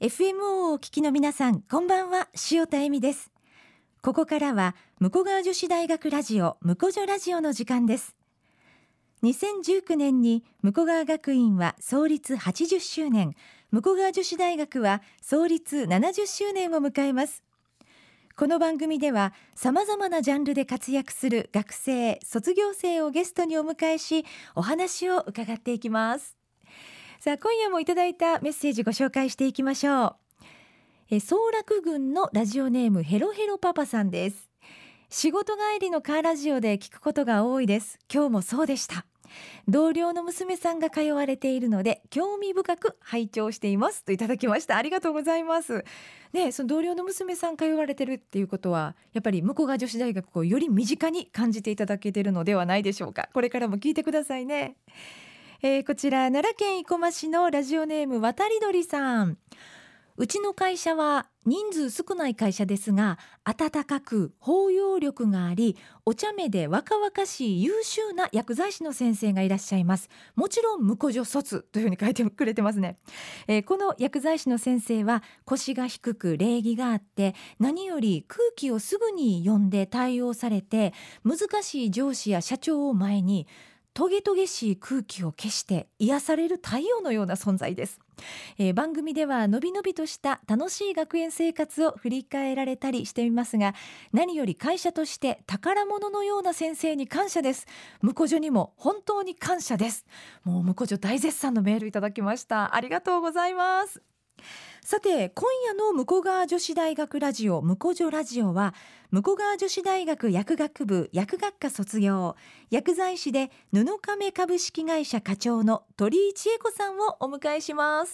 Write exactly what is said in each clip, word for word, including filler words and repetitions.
エフエムオー をお聞きの皆さん、こんばんは。塩田恵美です。ここからは武庫川女子大学ラジオ武庫女ラジオの時間です。にせんじゅうきゅうねんに武庫川学院は創立はちじゅっしゅうねん、武庫川女子大学は創立ななじゅっしゅうねんを迎えます。この番組では様々なジャンルで活躍する学生、卒業生をゲストにお迎えし、お話を伺っていきます。さあ、今夜もいただいたメッセージご紹介していきましょう。え総楽郡のラジオネームヘロヘロパパさんです。仕事帰りのカーラジオで聞くことが多いです。今日もそうでした。同僚の娘さんが通われているので興味深く拝聴していますといただきました。ありがとうございます。ね、その同僚の娘さん通われてるっていうことは、やっぱり武庫川女子大学をより身近に感じていただけているのではないでしょうか。これからも聞いてくださいね。えー、こちら奈良県生駒市のラジオネーム渡り鳥さん。うちの会社は人数少ない会社ですが、温かく包容力があり、お茶目で若々しい優秀な薬剤師の先生がいらっしゃいます。もちろん武庫女卒というふうに書いてくれてますね。えー、この薬剤師の先生は腰が低く礼儀があって、何より空気をすぐに読んで対応されて、難しい上司や社長を前にトゲトゲしい空気を消して癒される太陽のような存在です。えー、番組ではのびのびとした楽しい学園生活を振り返られたりしていますが、何より会社として宝物のような先生に感謝です。武庫女にも本当に感謝です。もう武庫女大絶賛のメールいただきました。ありがとうございます。さて、今夜の武庫川女子大学ラジオ武庫女ラジオは、武庫川女子大学薬学部薬学科卒業、薬剤師で布亀株式会社課長の鳥居千恵子さんをお迎えします。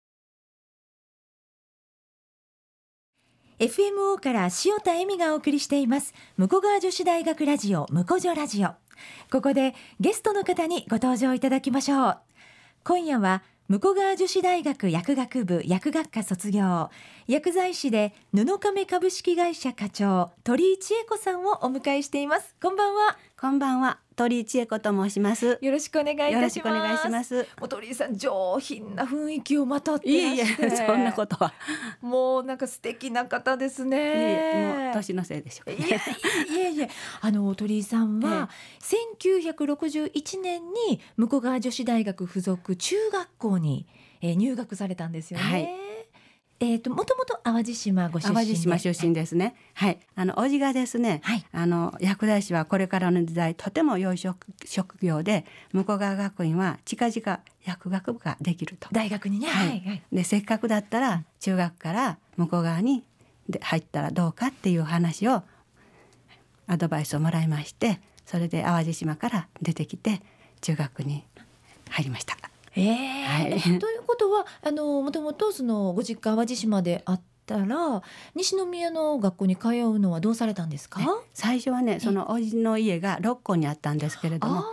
エフエムオー から塩田恵美がお送りしています武庫川女子大学ラジオ武庫女ラジオ。ここでゲストの方にご登場いただきましょう。今夜は武庫川女子大学薬学部薬学科卒業、薬剤師で布亀株式会社課長鳥居千恵子さんをお迎えしています。こんばんは。 こんばんは、鳥居千恵子と申します。 よろしくお願いいたします。 よろしくお願いします。 もう鳥居さん、上品な雰囲気をまとっていらして。 いえいえ、そんなことはもうなんか素敵な方ですね。 いえ、もう年のせいでしょうかね。 いやいやいや、あの鳥居さんは、ええ、せんきゅうひゃくろくじゅういちねんに武庫川女子大学附属中学校に、えー、入学されたんですよね。はい。えーと、もともと淡路島ご出身で。 淡路島出身ですね。はい。あの、おじがですね、はい、あの、薬剤師はこれからの時代、とても良い職、職業で、武庫川学院は近々薬学部ができると。 大学にね。 はい。はいはい、で、せっかくだったら、中学から武庫川にで入ったらどうかっていう話を、アドバイスをもらいまして、それで淡路島から出てきて、中学に入りました。 えーはい、ということは、あのもともとそのご実家淡路島であったら、西宮の学校に通うのはどうされたんですか？ 最初はね、そのおじの家が六甲にあったんですけれども、はい、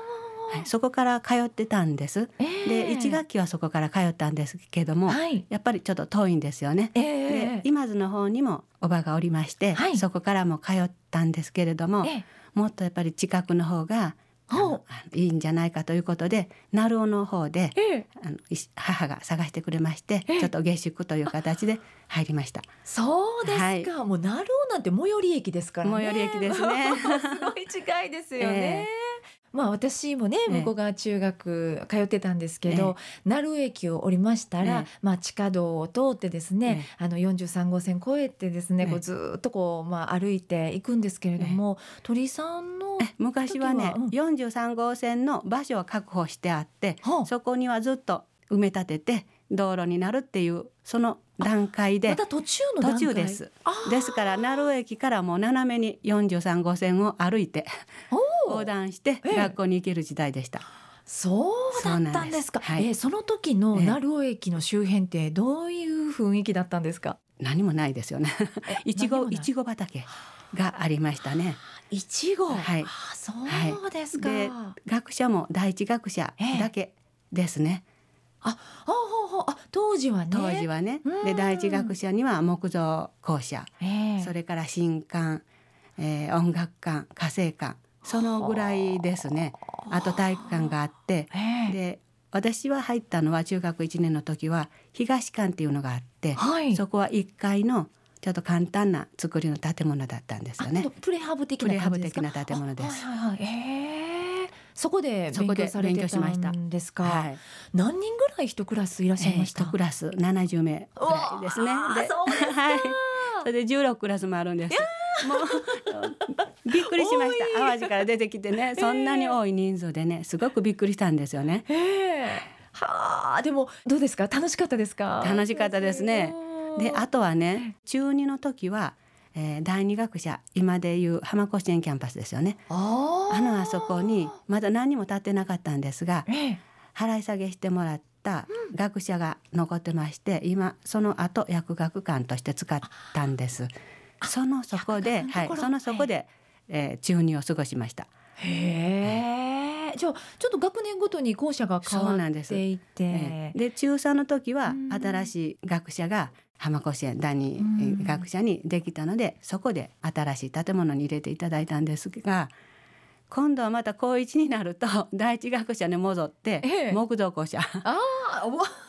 そこから通ってたんです。えー、でいち学期はそこから通ったんですけども、はい、やっぱりちょっと遠いんですよね。えー、で今津の方にもおばがおりまして、はい、そこからも通ったんですけれども、えー、もっとやっぱり近くの方があのいいんじゃないかということで、鳴尾の方で、ええ、あの母が探してくれまして、ええ、ちょっと下宿という形で入りました。 そうですか。はい、もう鳴尾なんて最寄り駅ですからね。 最寄り駅ですね。 すごい近いですよね。ええ、まあ、私もね、武庫川中学通ってたんですけど、鳴尾駅を降りましたら、まあ、地下道を通ってですね、あのよんじゅうさん号線越えてですね、こうずっとこう、まあ、歩いていくんですけれども、鳥居さんの昔はね、うん、よんじゅうさん号線の場所を確保してあって、はあ、そこにはずっと埋め立てて道路になるっていうその段階で、 まだ途中の段階、 途中です。ですから鳴尾駅からもう斜めによんじゅうさん号線を歩いて横断して学校に行ける時代でした。ええ、 そうだったんですか。そ, です、はい、えー、その時の鳴尾駅の周辺ってどういう雰囲気だったんですか？ 何もないですよね。いちごいちご畑がありましたね。 いちご、 はい、 あ、そうですか。で学者も第一学者だけですね。 えー、あああ当時はね。 当時はね。で第一学者には木造校舎、えー、それから新館、えー、音楽館、家政館、そのぐらいですね。あと体育館があって、えー、で私は入ったのは中学いちねんの時は東館っていうのがあって、はい、そこはいっかいのちょっと簡単な作りの建物だったんですよね。 プレハブ的な感じですか？ プレハブ的な建物です。 はいはいはい、へー、そこで勉強されてたんですか？はい、何人ぐらい一クラスいらっしゃいました？ えー、一クラスななじゅうめいぐらいですね。 で、そうですか、はい、 それでじゅうろくクラスもあるんです。もうびっくりしました。淡路から出てきてね、そんなに多い人数でね、すごくびっくりしたんですよね。 えー、はあ、でもどうですか？楽しかったですか？ 楽しかったですね。で、あとはね、中にの時は、えー、第二学舎、今でいう浜甲子園キャンパスですよね。ああのあそこにまだ何も建ってなかったんですが、えー、払い下げしてもらった学舎が残ってまして、今その後薬学館として使ったんです。そのそこで、はい、そのそこで、えー、中にを過ごしました。 へー、じゃあちょっと学年ごとに校舎が変わっていて、 えー、で中さんの時は新しい学舎が浜甲子園第二学舎にできたので、そこで新しい建物に入れていただいたんですが、今度はまた高一になると第一学舎に戻って木造校舎、 ああ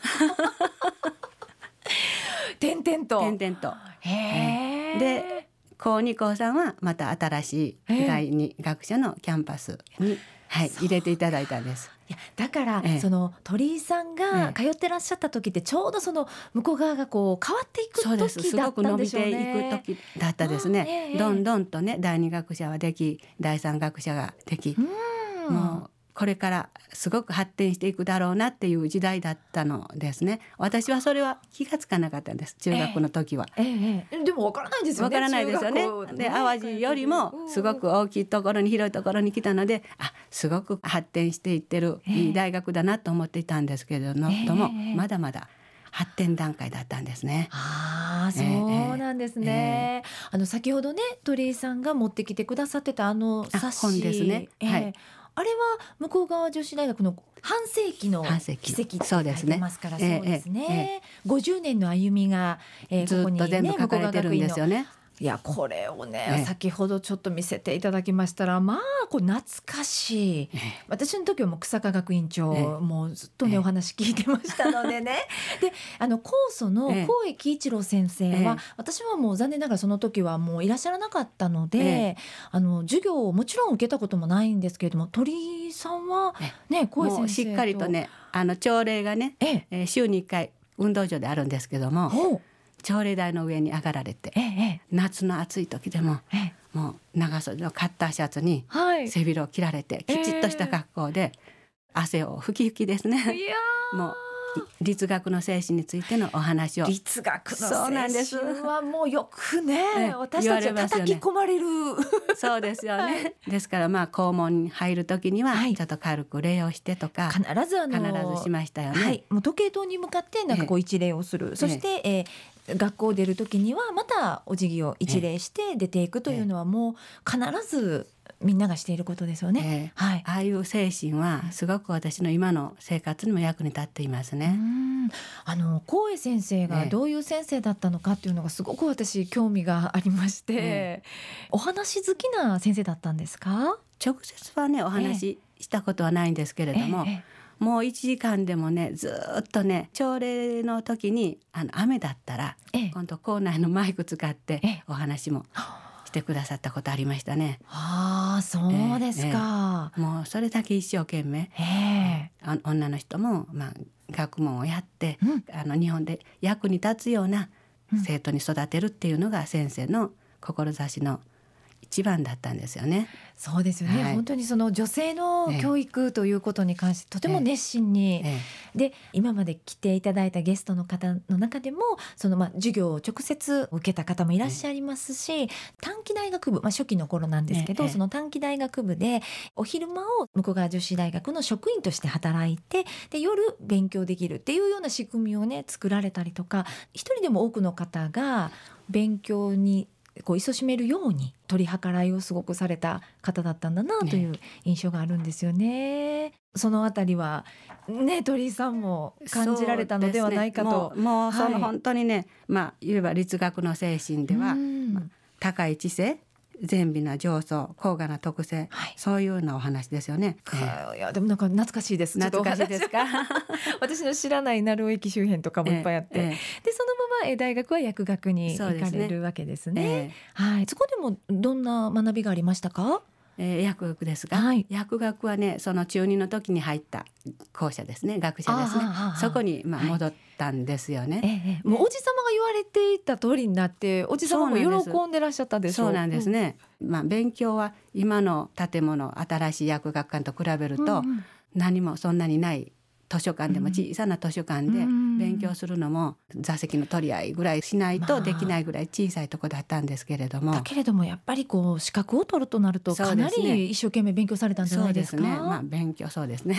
点々と点々と、へー、で高に高さんはまた新しい第二学舎のキャンパスに、はい、入れていただいたんです。 いやだから、ええ、その鳥居さんが通ってらっしゃった時ってちょうどその向こう側がこう変わっていく時だったんでしょうね。 そうです、すごく伸びていく時だったですね、ええ、どんどんとね第二学舎はでき、第三学舎ができ、うん、もうこれからすごく発展していくだろうなっていう時代だったのですね。私はそれは気がつかなかったんです、中学の時は。 ええええ、でもわからないですよね。 わからないですよね。で、淡路よりもすごく大きいところに、広いところに来たので、あ、すごく発展していってるいい大学だなと思っていたんですけれども、ええ、まだまだ発展段階だったんですね。 ああ、そうなんですね。ええ、あの先ほどね鳥居さんが持ってきてくださってたあの冊子、 本ですね。 ええ、はい、あれは向こう側女子大学の半世紀の奇跡って書いてますから、そうですね、ごじゅうねんの歩みが、えー、 ずっと全部書かれてるんですよね。 いやこれをね、ええ、先ほどちょっと見せていただきましたら、まあこう懐かしい、ええ、私の時はもう草加学院長、ええ、もうずっとね、ええ、お話聞いてましたのでねであの高祖の高江喜一郎先生は、ええ、私はもう残念ながらその時はもういらっしゃらなかったので、ええ、あの授業をもちろん受けたこともないんですけれども、鳥居さんはね、高江先生としっかりとね、あの朝礼がね、ええ、週にいっかい運動場であるんですけども、朝礼台の上に上がられて、ええ、夏の暑い時でも、ええ、もう長袖のカッターシャツに背広を着られて、はい、きちっとした格好で、汗をふきふきですね。いやもう律学の精神についてのお話を。 律学の精神はもうよくね、私たちは叩き込まれる。 そうですよね、はい、ですからまあ校門に入る時にはちょっと軽く礼をしてとか、 はい、必ずあの必ずしましたよね、 はい、もう時計塔に向かってなんかこう一礼をする、えそして、えー、学校を出る時にはまたお辞儀を一礼して出ていくというのはもう必ずみんながしていることですよね、 えーはい、ああいう精神はすごく私の今の生活にも役に立っていますね。 うん、あの高江先生がどういう先生だったのかっていうのがすごく私興味がありまして、えー、お話好きな先生だったんですか？ 直接はねお話ししたことはないんですけれども、えーえー、もういちじかんでもねずっとね朝礼の時にあの雨だったら、えー、今度校内のマイク使ってお話も、えーしてくださったことありましたね。 ああ、そうですか、 えーえー、もうそれだけ一生懸命、えー、女の人も、まあ、学問をやって、うん、あの日本で役に立つような生徒に育てるっていうのが先生の志の一番だったんですよね。 そうですよね、はい、本当にその女性の教育ということに関してとても熱心に、えええ、で今まで来ていただいたゲストの方の中でもその、まあ、授業を直接受けた方もいらっしゃいますし、短期大学部、まあ、初期の頃なんですけど、その短期大学部でお昼間を向こう側女子大学の職員として働いて、で夜勉強できるっていうような仕組みをね作られたりとか、一人でも多くの方が勉強にこう勤しめるように取り計らいをすごくされた方だったんだなという印象があるんですよね。ね、そのあたりはね鳥居さんも感じられたのではないかと。 そうですね、もう、もうその本当にね、はい、まあ言えば律学の精神では、まあ、高い知性善美な情操、高雅な特性、はい、そういうようなお話ですよね。 いやでもなんか懐かしいです。 懐かしいですか私の知らない鳴尾駅周辺とかもいっぱいあって、えーえー、でそのままえ大学は薬学に行かれるわけですね。そ、えーはい、そこでもどんな学びがありましたか？ えー、薬学ですが、はい、薬学はねその中にの時に入った校舎ですね、学者ですね、そこにまあ戻ったんですよね、はいええ、もうおじさまが言われていた通りになっておじさまも喜んでらっしゃったでしょう。 そうなんですね、うんまあ、勉強は今の建物新しい薬学館と比べると、うんうん、何もそんなにない図書館でも小さな図書館で勉強するのも座席の取り合いぐらいしないとできないぐらい小さいところだったんですけれども、 だけれどもやっぱりこう資格を取るとなるとかなり一生懸命勉強されたんじゃないですか？ そうですね、まあ、勉強そうですね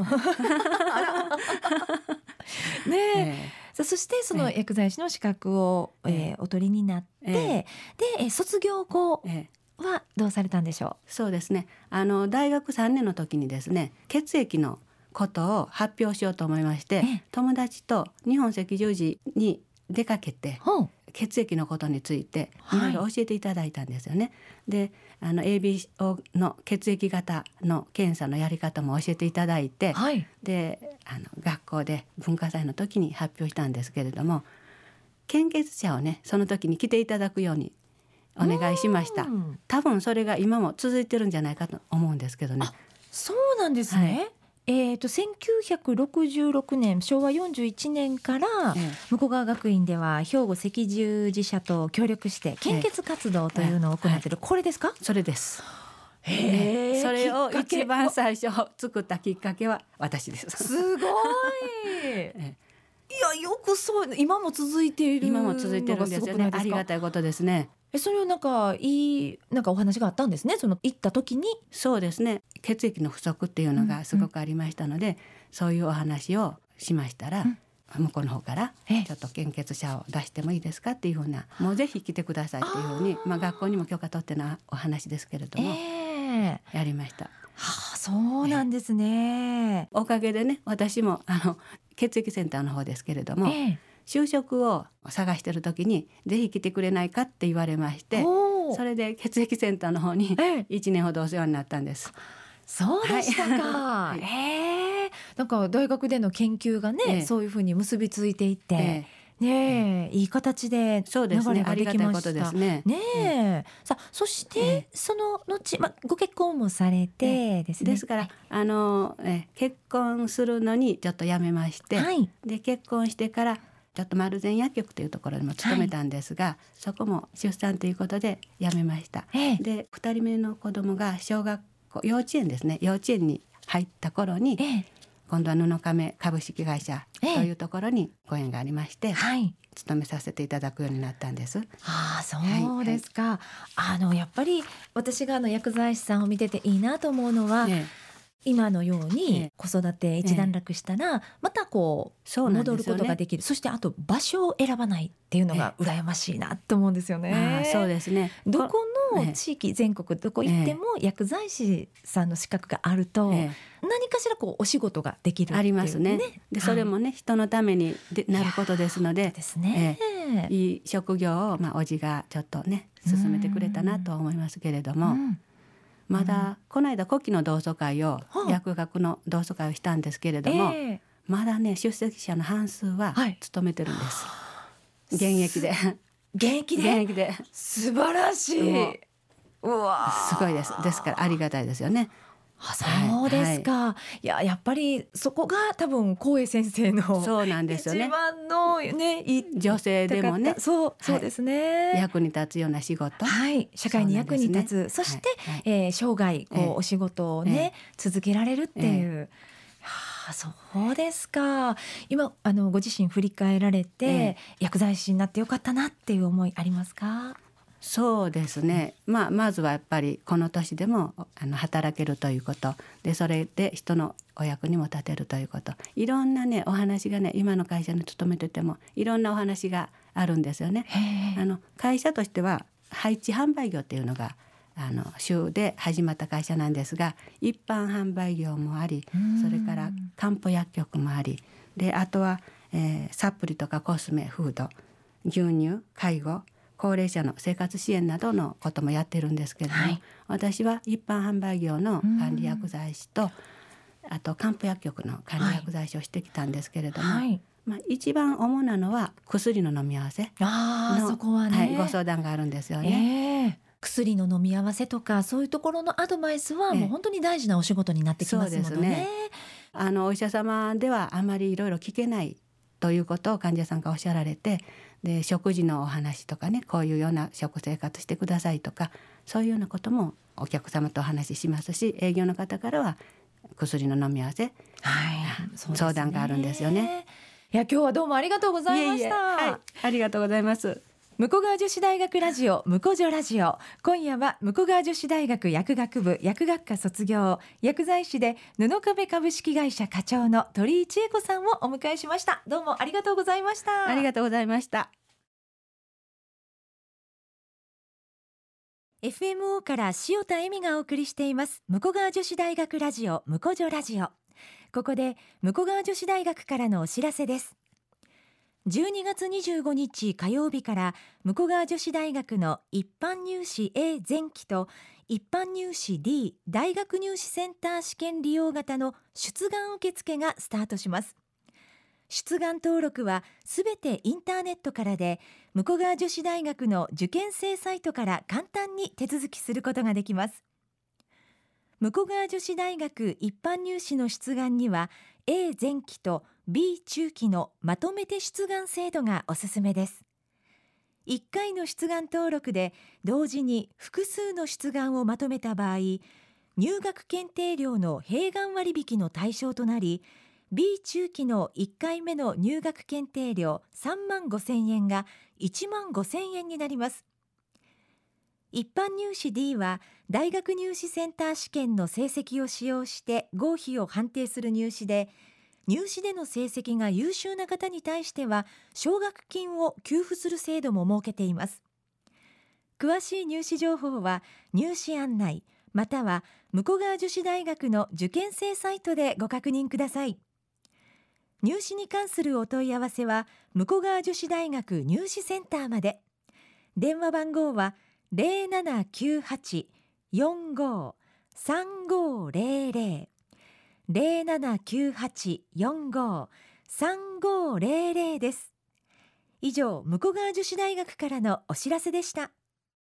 ねええー、そしてその薬剤師の資格を、えー、お取りになって、えー、で卒業後はどうされたんでしょう？ そうですね、あの大学さんねんの時にですね血液のことを発表しようと思いまして、友達と日本赤十字に出かけて血液のことについていろいろ教えていただいたんですよね、はい、であの エービーオー の血液型の検査のやり方も教えていただいて、はい、であの学校で文化祭の時に発表したんですけれども、献血者をねその時に来ていただくようにお願いしました。多分それが今も続いてるんじゃないかと思うんですけどね。 あ、そうなんですね、はい、えー、とせんきゅうひゃくろくじゅうろくねんしょうわよんじゅういちねんから、ええ、向川学院では兵庫赤十字社と協力して献血活動というのを行っている、ええ、これですか？ それです。 へー、 それを一番最初作ったきっかけは私です。 すごい、ええ、いやよくそう今も続いている今も続いてるんですよね。ありがたいことですね。 えそれをなんかいいなんかお話があったんですね、その行った時に。 そうですね、血液の不足っていうのがすごくありましたので、うんうん、そういうお話をしましたら、うん、向こうの方からちょっと献血者を出してもいいですかっていうふうな、もうぜひ来てくださいっていうふうに、まあ、学校にも許可取ってのお話ですけれども、えー、やりました。 はあ、そうなんですね、 えー、おかげでね私もあの血液センターの方ですけれども、えー就職を探してる時にぜひ来てくれないかって言われまして、それで血液センターの方にいちねんほどお世話になったんです。 そうでしたか、はい、へえ、なんか大学での研究がね、えー、そういうふうに結びついていって、えーねえ、いい形で流れができました。ねえ、さあそして、えー、その後、ま、ご結婚もされてですね、 ですから、はい、あのえ結婚するのにちょっとやめまして、はい、で結婚してからちょっと丸善薬局というところにも勤めたんですが、はい、そこも出産ということで辞めました、ええ、でふたりめの子供が小学校幼稚園ですね幼稚園に入った頃に、ええ、今度は布亀株式会社というところにご縁がありまして、ええ、はい、勤めさせていただくようになったんです。 ああ、そうですか、はい、あのやっぱり私があの薬剤師さんを見てていいなと思うのは、ええ、今のように子育て一段落したらまたこう戻ることができる、そしてあと場所を選ばないっていうのが羨ましいなと思うんですよね。 あ、そうですね、 どこの地域全国どこ行っても薬剤師さんの資格があると何かしらこうお仕事ができるっていう、ね、 ありますね。でそれもね、はい、人のためにでなることですので、 ですね、 えー、いい職業を、まあ、おじがちょっとね進めてくれたなと思いますけれども、うん、まだ、うん、この間古希の同窓会を、はあ、薬学の同窓会をしたんですけれども、えー、まだね出席者の半数は務めてるんです、はい、現役で現役で現役で素晴らしい、うわすごいです。ですからありがたいですよね。 あ、そうですか、はい、いや、やっぱりそこが多分光栄先生のそうなんですよね、 一番の、ね、 女性でもね、 そう、そうですね、 はい、役に立つような仕事、 はい、社会に役に立つ そ,、ね、そして、はい、えー、生涯こう、えー、お仕事をね、えー、続けられるっていう、えー、はあ、そうですか。今あのご自身振り返られて、えー、薬剤師になってよかったなっていう思いありますか？ そうですね、まあ、まずはやっぱりこの年でもあの働けるということで、それで人のお役にも立てるということ、いろんなねお話がね今の会社に勤めててもいろんなお話があるんですよね。あの会社としては配置販売業っていうのがあの州で始まった会社なんですが、一般販売業もあり、それから漢方薬局もありで、あとは、えー、サプリとかコスメ、フード、牛乳、介護、 高齢者の生活支援などのこともやってるんですけれども、はい、私は一般販売業の管理薬剤師と、あと漢方薬局の管理薬剤師をしてきたんですけれども、はい、まあ、一番主なのは薬の飲み合わせの、 あそこはね、 はい、ご相談があるんですよね。 えー、薬の飲み合わせとかそういうところのアドバイスはもう本当に大事なお仕事になってきますものね。 そうですね。あのお医者様ではあまりいろいろ聞けないということを患者さんがおっしゃられて、で食事のお話とかね、こういうような食生活してくださいとか、そういうようなこともお客様とお話ししますし、営業の方からは薬の飲み合わせ、はい、相談があるんですよね。 いや、今日はどうもありがとうございました。いえいえ、 はい、ありがとうございます。 武庫川女子大学ラジオ武庫女ラジオ、今夜は武庫川女子大学薬学部薬学科卒業、薬剤師で布壁株式会社課長の鳥居千恵子さんをお迎えしました。どうもありがとうございました。 ありがとうございました。 エフエムオー から塩田恵美がお送りしています武庫川女子大学ラジオ武庫女ラジオ。ここで武庫川女子大学からのお知らせです。じゅうにがつにじゅうごにち火曜日から武庫川女子大学の一般入試 A 前期と一般入試 D 大学入試センター試験利用型の出願受付がスタートします。出願登録はすべてインターネットからで、武庫川女子大学の受験生サイトから簡単に手続きすることができます。武庫川女子大学一般入試の出願には A 前期と B 中期のまとめて出願制度がおすすめです。いっかいの出願登録で同時に複数の出願をまとめた場合、入学検定料の併願割引の対象となり、 B 中期のいっかいめの入学検定料さんまんごせんえんがいちまんごせんえんになります。一般入試 D は大学入試センター試験の成績を使用して合否を判定する入試で、入試での成績が優秀な方に対しては奨学金を給付する制度も設けています。詳しい入試情報は入試案内または武庫川女子大学の受験生サイトでご確認ください。入試に関するお問い合わせは武庫川女子大学入試センターまで。電話番号は ゼロななきゅうはち よんご さんご ゼロゼロ ゼロななきゅうはち よんご さんご ゼロゼロ です。以上、武庫川女子大学からのお知らせでした。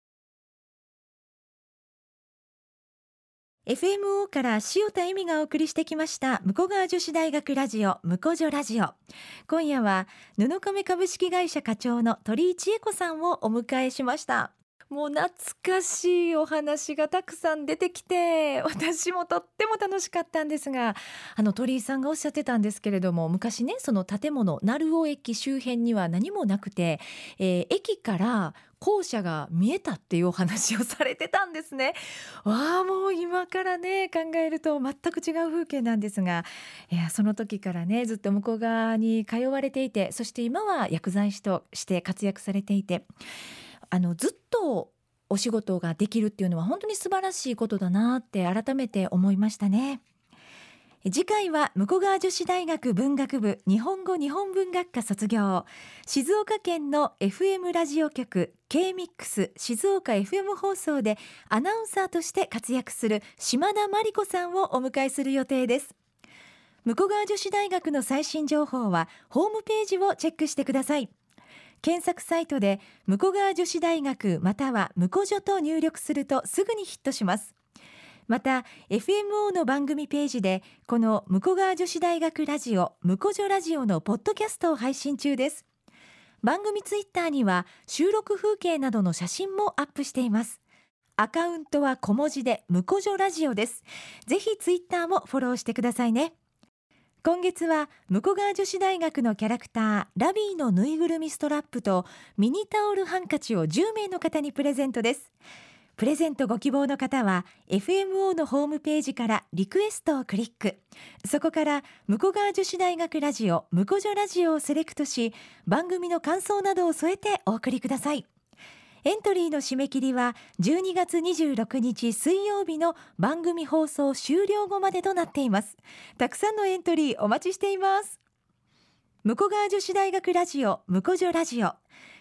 エフエムオー から塩田恵美がお送りしてきました武庫川女子大学ラジオ武庫女ラジオ。今夜は布亀株式会社課長の鳥居千恵子さんをお迎えしました。もう懐かしいお話がたくさん出てきて、私もとっても楽しかったんですが、あの鳥居さんがおっしゃってたんですけれども、昔ね、その建物鳴尾駅周辺には何もなくて、えー、駅から校舎が見えたっていうお話をされてたんですね。わあ、もう今からね考えると全く違う風景なんですが、いやその時からねずっと向こう側に通われていて、そして今は薬剤師として活躍されていて、あのずっとお仕事ができるっていうのは本当に素晴らしいことだなって改めて思いましたね。次回は武庫川女子大学文学部日本語日本文学科卒業、静岡県の エフエム ラジオ局 K-ミックス 静岡 エフエム 放送でアナウンサーとして活躍する島田真理子さんをお迎えする予定です。武庫川女子大学の最新情報はホームページをチェックしてください。検索サイトで武庫川女子大学または武庫女と入力するとすぐにヒットします。また エフエムオー の番組ページでこの武庫川女子大学ラジオ武庫女ラジオのポッドキャストを配信中です。番組ツイッターには収録風景などの写真もアップしています。アカウントは小文字で武庫女ラジオです。ぜひツイッターもフォローしてくださいね。今月は武庫川女子大学のキャラクターラビーのぬいぐるみストラップとミニタオルハンカチをじゅうめいの方にプレゼントです。プレゼントご希望の方は エフエムオー のホームページからリクエストをクリック、そこから武庫川女子大学ラジオ武庫女ラジオをセレクトし、番組の感想などを添えてお送りください。エントリーの締め切りはじゅうにがつにじゅうろくにち水曜日の番組放送終了後までとなっています。たくさんのエントリーお待ちしています。武庫川女子大学ラジオ武庫女ラジオ、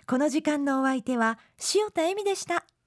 この時間のお相手は塩田恵美でした。